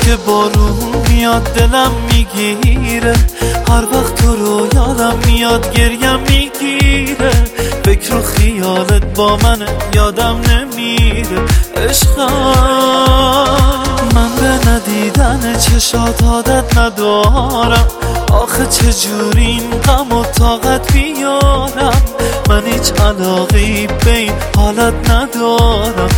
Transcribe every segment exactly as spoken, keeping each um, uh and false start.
که بارون میاد دلم میگیره، هر وقت تو رو یادم میاد گریم میگیره. فکر و خیالت با من یادم نمیره عشقم. من به ندیدن چشات عادت ندارم، آخه چجوری این غم و طاقت بیارم. من هیچ علاقی به این حالت ندارم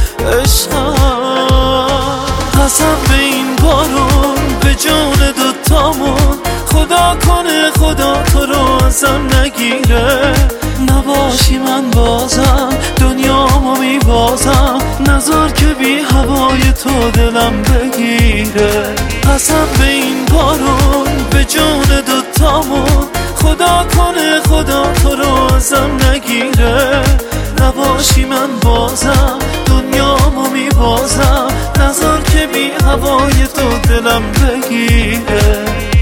عشقم. قسم به این بارون به جون دوتامون، خدا کنه خدا تو رو ازم نگیره. نباشی من بازم دنیامو میبازم، نذار که بی هوای تو دلم بگیره. قسم به این بارون به جون دوتامون، خدا کنه خدا تو رو ازم نگیره. نباشی من بازم دنیامو میبازم، نذار که بی هوای تو دلم بگیره.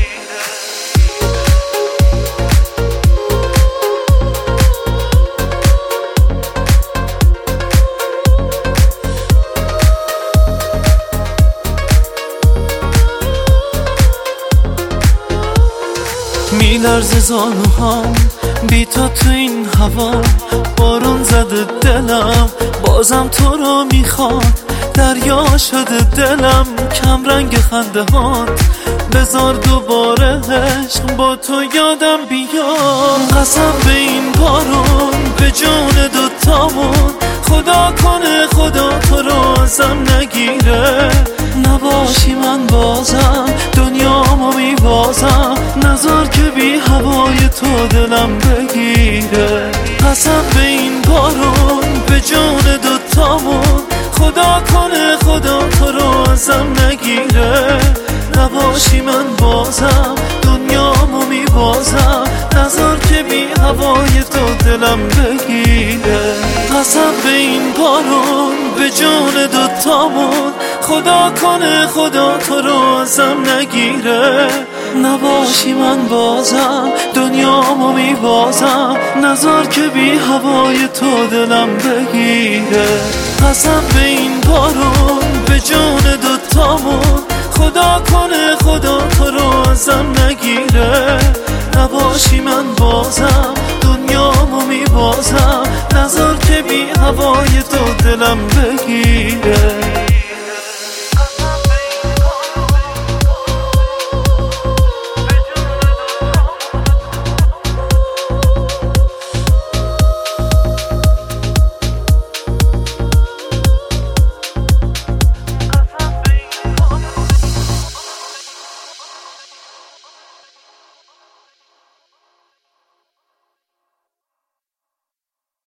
میلرزه زانوهام بی تو تو این هوا، بارون زده دلم بازم تو رو میخواد. دریا شده دلم کم رنگ خنده هات، بذار دوباره عشق با تو یادم بیاد. قسم به این بارون به جون دوتامون، خدا کنه خدا تو رو ازم نگیره. نباشی من بازم دنیامو میبازم، نذار که بی هوای تو دلم بگیره. قسم به این بارون به جون دوتامون، خدا کنه خدا تو رو ازم نگیره. نباشی من بازم دنیامو میبازم، نذار که بی هوای تو دلم بگیره. قسم به این بارون به جون دوتامون، خدا کنه خدا تو رو ازم نگیره. نباشی من بازم دنیامو میبازم، نذار که بی هوای تو دلم بگیره. قسم به این بارون به جون دوتامون، خدا کنه خدا تو رو ازم نگیره. نباشی من بازم دنیامو میبازم، نذار که بی هوای تو دلم بگیره.